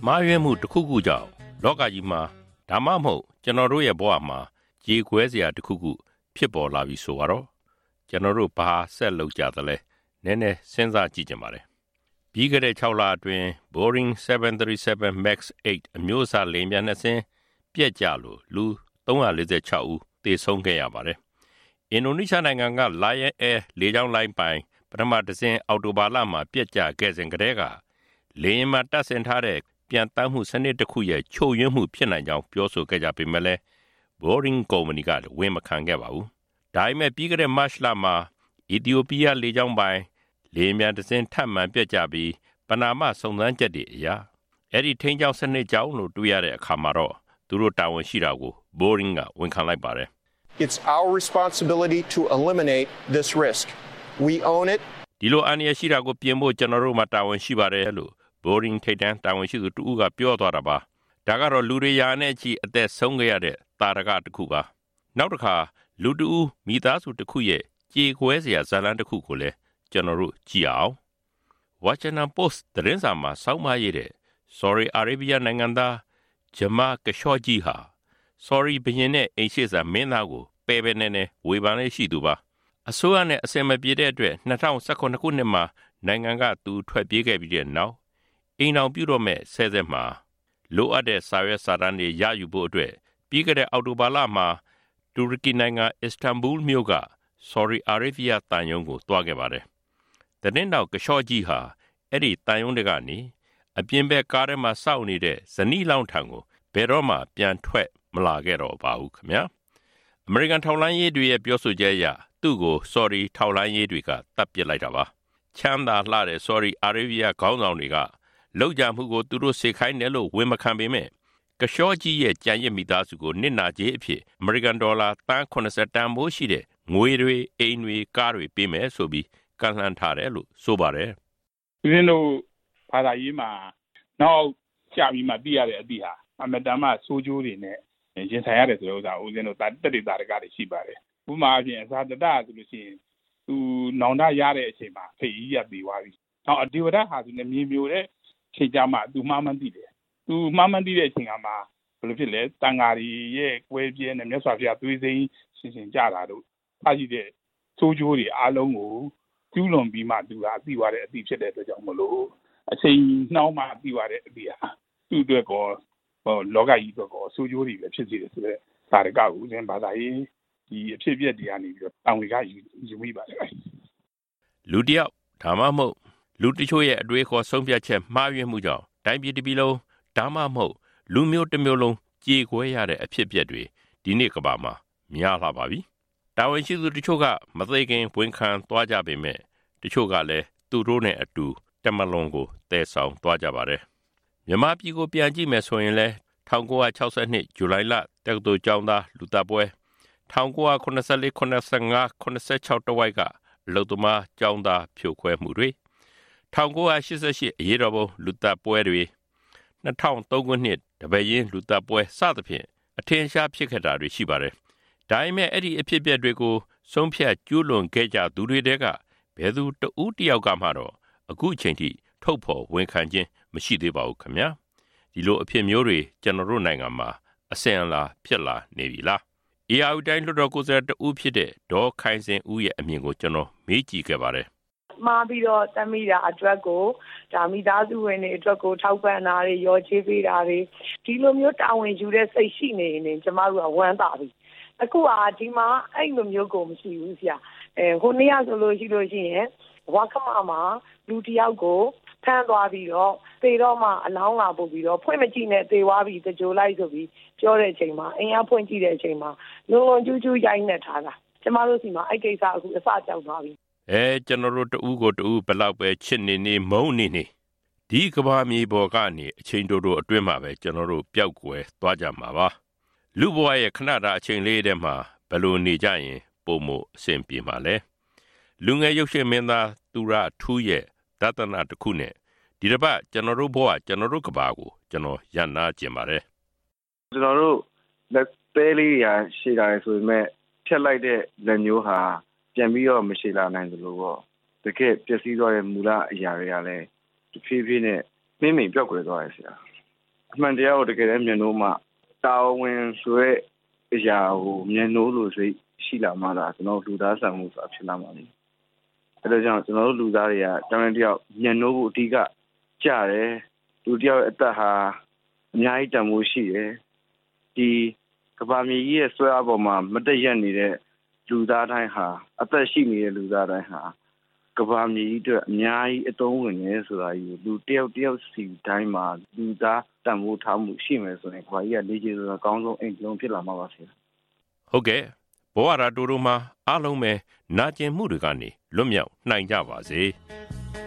မာရွေးမှုတစ်ခုခုကြောင့်လောကကြီးမှာဒါမှမဟုတ်ကျွန်တော်တို့ရဲ့ဘဝမှာကြေကွဲစရာတစ်ခုခုဖြစ်ပေါ်လာပြီဆိုတော့ကျွန်တော်တို့ဘာဆက်လုပ်ကြသလဲနည်းနည်းစဉ်းစားကြည့်ကြပါမယ်။ပြီးခဲ့တဲ့6လအတွင်း Boeing 737 MAX 8အမျိုးအစားလေယာဉ်ပျံနှစ်စင်းပျက်ကျလို့လူ346ဦးသေဆုံးခဲ့ရပါတယ်။အင်ဒိုနီးရှားနိုင်ငံက Lion Air လေကြောင်းလိုင်းပိုင်ပထမတစ်စင်းအောက်တိုဘာလမှာပျက်ကျခဲ့စဉ်ကတည်းကလေယာဉ်မှာတပ်ဆင်ထားတဲ့ပြန်တမ်းမှုစနစ်တစ်ခုရဲ့ချို့ယွင်းမှုဖြစ်နိုင်ကြောင်းပြောဆိုခဲ့ကြပေမဲ့လည်း Boeing ကုမ္ပဏီကဝန်မခံခဲ့ပါဘူး။ဒါပေမဲ့ပြီးခဲ့တဲ့ March လမှာအီသီယိုးပီးယားလေကြောင်းပိုင်လေယာဉ်ပျံတစ်စင်းထပ်မံပျက်ကျပြီးပနာမစုံစမ်းချက်တွေအရအဲ့ဒီထိန်းကျောင်းစနစ်ကြောင့်လို့တွေ့ရတဲ့အခါမှာတော့သူတို့တာဝန်ရှိတာကို Boeing ကဝန်ခံလိုက်ပါတယ်။ It's our responsibility to eliminate this risk. We own it. ဒီလိုအန္တရာယ်ရှိတာကိုပြင်ဖို့ကျွန်တော်တို့မှာတာဝန်ရှိပါတယ်လို့Boeing ထိပ်တန်းတာဝန်ရှိသူတူကပြောသွားတာပါ။ဒါကတော့လူတွေရာနဲ့ချီအသက်ဆုံးခဲ့ရတဲ့တာရကတစ်ခုပါ။နောက်တစ်ခါလူတူမိသားစုတစ်ခုရဲ့ကြေကွဲစရာဇာတ်လမ်းတစ်ခုကိုလည်းကျွန်တော်တို့ကြည့်အောင်။ Washington Post သတင်းစာမှာစောင့်မရတဲ့ Saudi Arabia နိုင်ငံသားဂျမာကရှော့ဂျီဟာ Saudi ဘုရင်နဲ့အိမ်ရှိစာမင်းသားကိုပယ်ပယ်နဲ့ဝေဖန်လေးရှိသူပါ။အစိုးရနဲ့အစင်မပြေတဲ့အတွက်2019ခုနှစ်မှာနိုင်ငံကသူထွက်ပြေးခဲ့ပြီးတဲ့နောက်အိမ်တော်ပြုတော့မဲ့ဆဲဆဲမှာလိုအပ်တဲ့စာရွက်စာတမ်းတွေရယူဖို့အတွက်ပြီးခဲ့တဲ့အောက်တိုဘာလမှာတူရကီနိုင်ငံအစ္စတန်ဘူလ်မြို့က Saudi Arabia တန်ယုံကိုတွားခဲ့ပါတယ်။တဲ့နောက်ကရှော့ကြီးဟာအဲ့ဒီတန်ယုံတွေကနေအပြင်ဘက်ကားထဲမှာစောင့်နေတဲ့ဇနီးလောင်းထံကိုဘယ်တော့မှပြန်ထွက်မလာခဲ့တော့ပါဘူးခင်ဗျာ။ အမေရိကန်ထောက်လှမ်းရေးတွေရဲ့ပြောဆိုချက်အရသူ့ကို Saudi ထောက်လှမ်းရေးတွေကတပ်ပစ်လိုက်တာပါ။ချမ်းသာလှတဲ့ Saudi Arabia ခေါင်းဆောင်တွေကလောက်ကြမှုကိုသူတို့စေခိုင်းတယ်လို့ဝန်မခံပေမဲ့ကရှော့ကြီးရဲ့ကြံရစ်မိသားစုကိုနစ်နာကြေးအဖြစ်အမေရိကန်ဒေါ်လာသန်း80တန်ဖိုးရှိတဲ့ငွေတွေအိမ်တွေကားတွေပေးမယ်ဆိုပြီးကန့်လန့်ထားတယ်လို့ဆိုပါတယ်။ဦးဇင်းတို့ဘာသာရေးမှာနောက်ကြာပြီးမှသိရတဲ့အသည့်ဟာအမတန်မှစိုးကျိုးတွေနဲ့ရင်ဆိုင်ရတယ်ဆိုတဲ့ဥစ္စာဦးဇင်းတို့တက်တွေတာတကတွေရှိပါတယ်။ဥပမာအပြင်အစာတတဆိုလို့ရှိရင်သူနောင်တရတဲ့အချိန်မှာဖိတ်ကြီးရပြီးသွားပြီ။နောက်အဒီဝဒဟာသူနဲ့မြေမျိုးတဲ့ချိန်ကြမှာသူမှားမှန်းသိတယ်။သူမှားမှန်းသိတဲ့အချိန်ကမှဘယ်လိုဖြစ်လဲတန်ဃာတွေရဲ့ကွဲပြဲနဲ့မြတ်စွာဘုရားသွေးစိမ်းရှင်ကြတာတို့အားရှိတဲ့စိုးကျိုးတွေအားလုံးကိုကျူးလွန်ပြီးမှသူကသိသွားတဲ့အသည့်ဖြစ်တဲ့အတွက်ကြောင့်မလို့အချိန်နှောင်းမှသိသွားတဲ့အသည့်ဟာသူ့အတွက်ကောလောကကြီးအတွက်ကောစိုးကျိုးတွေပဲဖြစ်စေတယ်ဆိုတော့ဒါရကကိုဦးဇင်းဘာသာရေးဒီအဖြစ်အပျက်တွေကနေပြီးတော့တန်ဝေကယူမိပါတယ်။လူတယောက်ဒါမှမဟုတ်လူတချို့ရဲ့အတွေးခေါ်ဆုံးဖြတ်ချက်မှားယွင်းမှုကြောင့်တိုင်းပြည်တစ်ပြည်လုံးဒါမှမဟုတ်လူမျိုးတစ်မျိုးလုံးကြေကွဲရတဲ့အဖြစ်အပျက်တွေဒီနေ့ကမ္ဘာမှာများလာပါပြီ။တာဝန်ရှိသူတချို့ကမသိခင်ဝန်ခံသွားကြပေမဲ့တချို့ကလည်းသူတို့နဲ့အတူတမလွန်ကိုတည်ဆောင်သွားကြပါတယ်။မြန်မာပြည်ကိုပြန်ကြည့်မယ်ဆိုရင်လည်း1962ဇူလိုင်လတက္ကသိုလ်ကျောင်းသားလူသတ်ပွဲ1984 85 86တဝိုက်ကအလုတ္တမကျောင်းသားဖြိုခွဲမှုတွေ1988အရေးတော်ပုံလူသတ်ပွဲတွေ2003ခုနှစ်တပည့်ရင်းလူသတ်ပွဲစသဖြင့်အထင်ရှားဖြစ်ခဲ့တာတွေရှိပါတယ်။ဒါပေမဲ့အဲ့ဒီအဖြစ်အပျက်တွေကိုဆုံးဖြတ်ကျူးလွန်ခဲ့ကြသူတွေတဲကဘယ်သူတဦးတယောက်ကမှတော့အခုအချိန်ထိထုတ်ဖော်ဝန်ခံခြင်းမရှိသေးပါဘူးခင်ဗျာ။ဒီလိုအဖြစ်မျိုးတွေကျွန်တော်တို့နိုင်ငံမှာအဆင်အလာဖြစ်လာနေပြီလား။ AR တိုင်းလွှတ်တော်ကိုယ်စားလှယ်တဦးဖြစ်တဲ့ဒေါ်ခိုင်စင်ဦးရဲ့အမြင်ကိုကျွန်တော်မေးကြည့်ခဲ့ပါတယ်။မှားပြီးတော့တမိတာအတွက်ကိုဒါမိသားစုဝင်တွေအတွက်ကိုထောက်ပံ့တာတွေရောချေးပေးတာတွေဒီလိုမျိုးတာဝန်ယူတဲ့စိတ်ရှိနေရင်ကျမတို့ကဝမ်းသာပြီအခုကဒီမှာအဲ့လိုမျိုးကိုမရှိဘူးဆရာဟိုနေ့ကဆိုလို့ရှိရင်ဝါခမမှာလူတယောက်ကိုဖမ်းသွားပြီးတော့သေတော့မှအလောင်းလာပို့ပြီးတော့ဖွင့်မကြည့်နဲ့သေသွားပြီးတကြိုလိုက်ဆိုပြီးပြောတဲ့အချိန်မှာအင်အားဖွင့်ကြည့်တဲ့အချိန်မှာလုံလုံကျူးကျူးရိုက်နေထားတာကျမတို့စီမှာအဲ့ကိစ္စအခုအစကြောက်သွားပြီကျွန်တော်တို့တူကိုတူဘလောက်ပဲချစ်နေနေမုန်းနေနေဒီကဘာမြေပေါ်ကနေအချိန်တိုတိုအတွင်းမှာပဲကျွန်တော်တို့ပျောက်ကွယ်သွားကြမှာပါလူဘဝရဲ့ခဏတာအချိန်လေးထဲမှာဘယ်လိုနေကြရင်ပုံမအဆင်ပြေမှာလဲလူငယ်ရုပ်ရှင်မင်းသားသူရထူးရဲ့ဒသနာတစ်ခုနဲ့ဒီတစ်ပတ်ကျွန်တော်တို့ဘဝကျွန်တော်တို့ကဘာကိုကျွန်တော်ရန်နာကျင်ပါတယ်ကျွန်တော်တို့လက်သေးလေးရာရှိတာဆိုပေမဲ့ဖြတ်လိုက်တဲ့လက်မျိုးဟာပြန်ပြီးတော့မရှိလာနိုင်သလိုပေါ့တကယ်ပျက်စီးသွားတဲ့မူလအရာတွေကလည်းတဖြည်းဖြည်းနဲ့နှိမ့်နှိမ်ပြောက်ကွယ်သွားရဆရာအမှန်တရားကိုတကယ်လည်းမျက်နှိုးမှတာဝန်ဆိုတဲ့အရာကိုမျက်နှိုးလို့စိတ်ရှိလာမှသာကျွန်တော်လူသားဆန်မှုဆိုတာဖြစ်လာမှာလေအဲဒါကြောင့်ကျွန်တော်တို့လူသားတွေကတောင်းတယောက်မျက်နှိုးဖို့အဓိကကြတယ်လူတယောက်အသက်ဟာအများကြီးတန်ဖိုးရှိတယ်ဒီကမ္ဘာမြေကြီးရဲ့ဆွဲအားပေါ်မှာမတည့်ရက်နေတဲ့လူသားတိုင်းဟာအသက်ရှိနေတဲ့လူသားတိုင်းဟာကမ္ဘာမြေကြီးအတွက်အများကြီးအသုံးဝင်နေဆိုတာကြီးလူတယောက်စီတိုင်းမှာလူသားတန်ဖိုးထားမှုရှိမယ်ဆိုရင်ကမ္ဘာကြီးကလေ့ကျင့်ဆိုတာအကောင်းဆုံးအိမ်လုံးဖြစ်လာမှာပါဆရာဟုတ်ကဲ့ဘောရတာတိုတို့မှာအားလုံးပဲနာကျင်မှုတွေကနေလွတ်မြောက်နိုင်ကြပါစေ